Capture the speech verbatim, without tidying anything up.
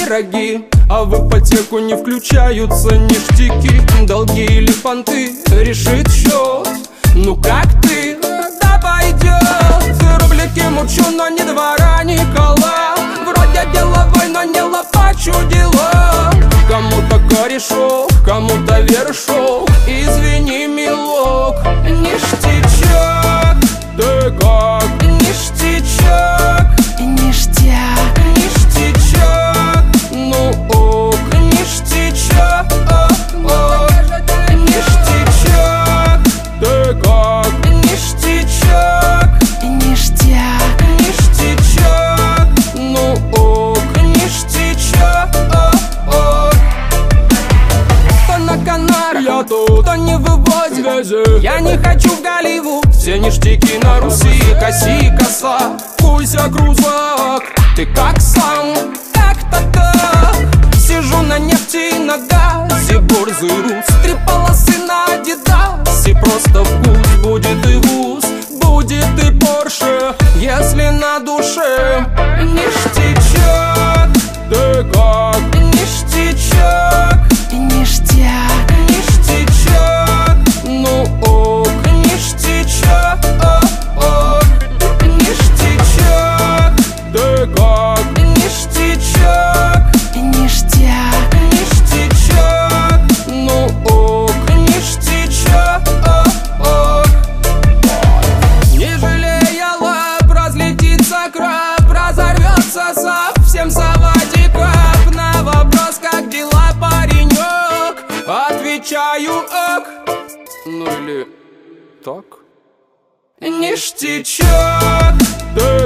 дороги, а в ипотеку не включаются ништяки. Долги или понты, решит счет. Ну как ты? Да пойдет. Рублики мучу, но ни двора, ни кола. Вроде деловой, но не лопачу дела. Кому-то корешок, кому-то вершок. Извини, милок, ништячок. Ты как? Ништячок. Ништяк. Ништячок. Ну ок, ништячок. Ок. Ништячок. Ты как? Ништячок. Ништяк. Ништячок. Ну ок, ништячок. Ок. То на Канарах, я тут, то не выводит связи. Я не хочу в Голливуд. Все ништяки на Руси, коси, коса, куйся, крузак. Ты как сам? Как-то так. Сижу на нефти, на газе, борзый рус. Три полосы на Адидасе, просто вкус. Будет и вуз, будет и Порше, если на душе. Ништячок. Ты как? Ништячок. Ништяк. Ништячок. Ну ок, ништячок. Ок. Ништячок. Ты как? Ништячок. Ништяк. Ништячок. Ну ок, ништячок. Ок. Не жалея лап, разлетится краб, разорвется совсем саватикап. На вопрос, как дела, паренек, отвечаю ок. Ну или так. Ништячок. Ты